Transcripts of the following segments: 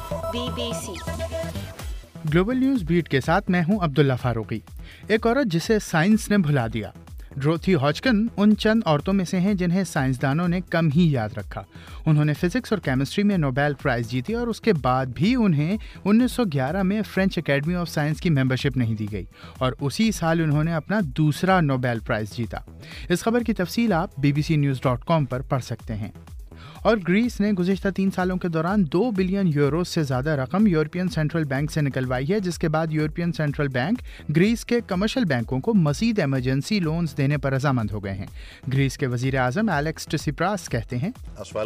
BBC global news beat के साथ मैं हूं अब्दुल्ला फारूकी। एक औरत जिसे साइंस ने भुला दिया। डोरोथी हॉजकिन उन चंद औरतों में से हैं जिन्हें साइंसदानों ने कम ही याद रखा। उन्होंने फिजिक्स और केमिस्ट्री में नोबेल प्राइज़ जीती और उसके बाद भी उन्हें 1911 में फ्रेंच एकेडमी ऑफ साइंस की मेंबरशिप नहीं दी गई और उसी साल उन्होंने अपना दूसरा नोबेल प्राइज़ जीता। इस खबर की तफसील आप bbcnews.com पर पढ़ सकते हैं। और ग्रीस ने गुज़िश्ता 3 सालों के दौरान 2 बिलियन यूरो से ज़्यादा रकम यूरोपियन सेंट्रल बैंक से निकलवाई है, जिसके बाद यूरोपियन सेंट्रल बैंक ग्रीस के कमर्शियल बैंकों को मज़ीद इमरजेंसी लोन्स देने पर रज़ामंद हो गए हैं। ग्रीस के वज़ीर आज़म एलेक्स टिसिप्रास कहते हैं,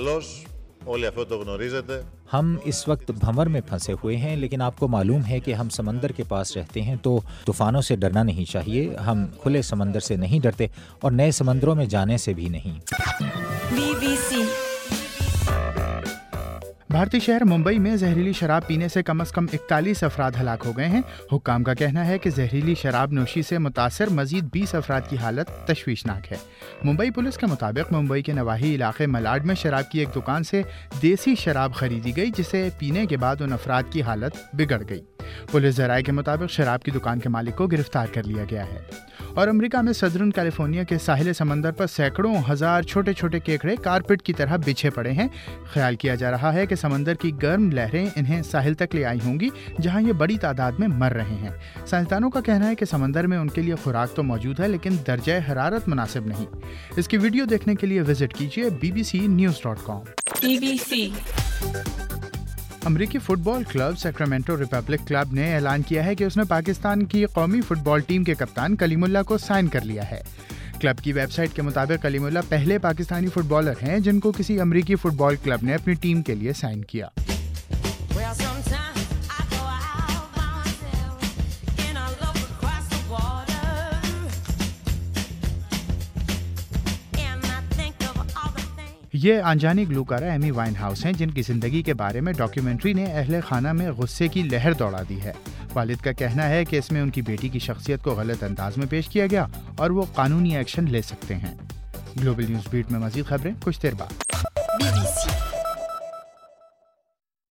हम इस वक्त भंवर में फंसे हुए हैं, लेकिन आपको मालूम है कि हम समंदर के पास रहते हैं तो तूफ़ानों से डरना नहीं चाहिए। हम खुले समंदर से नहीं डरते और नए समंदरों में जाने से भी नहीं। BBC भारतीय शहर मुंबई में जहरीली शराब पीने से कम 41 अफराद हलाक हो गए हैं। हुक्काम का कहना है कि जहरीली शराब नोशी से मुतासर मजीद 20 अफराद की हालत तशवीशनाक है। मुंबई पुलिस के मुताबिक मुंबई के नवाही इलाके मलाड में शराब की एक दुकान से देसी शराब खरीदी गई, जिसे पीने के बाद उन अफराद की हालत बिगड़ गई। पुलिस ज़राए के मुताबिक शराब की दुकान के मालिक को गिरफ्तार कर लिया गया है। और अमेरिका में सदर्न कैलिफोर्निया के साहिल समंदर पर सैकड़ों हजार छोटे छोटे केकड़े कारपेट की तरह बिछे पड़े हैं। ख्याल किया जा रहा है कि समंदर की गर्म लहरें इन्हें साहिल तक ले आई होंगी, जहां ये बड़ी तादाद में मर रहे हैं। साइंसदानों का कहना है कि समंदर में उनके लिए खुराक तो मौजूद है, लेकिन दर्जा हरारत मुनासिब नहीं। इसकी वीडियो देखने के लिए विजिट कीजिए bbcnews.com। BBC अमरीकी football club Sacramento Republic club ने ऐलान किया है कि उसने पाकिस्तान की कौमी फुटबॉल टीम के कप्तान कलीमुल्लाह को साइन कर लिया है। क्लब की वेबसाइट के मुताबिक कलीमुल्लाह पहले पाकिस्तानी फुटबॉलर हैं जिनको किसी अमरीकी फुटबॉल क्लब ने अपनी टीम के लिए साइन किया। ये अनजानी ग्लूकारा एमी वाइन हाउस हैं, जिनकी ज़िंदगी के बारे में डॉक्यूमेंट्री ने अहले खाना में गुस्से की लहर दौड़ा दी है। वालिद का कहना है कि इसमें उनकी बेटी की शख्सियत को गलत अंदाज में पेश किया गया और वो कानूनी एक्शन ले सकते हैं। ग्लोबल न्यूज़ बीट में मज़ीद खबरें कुछ देर बाद। BBC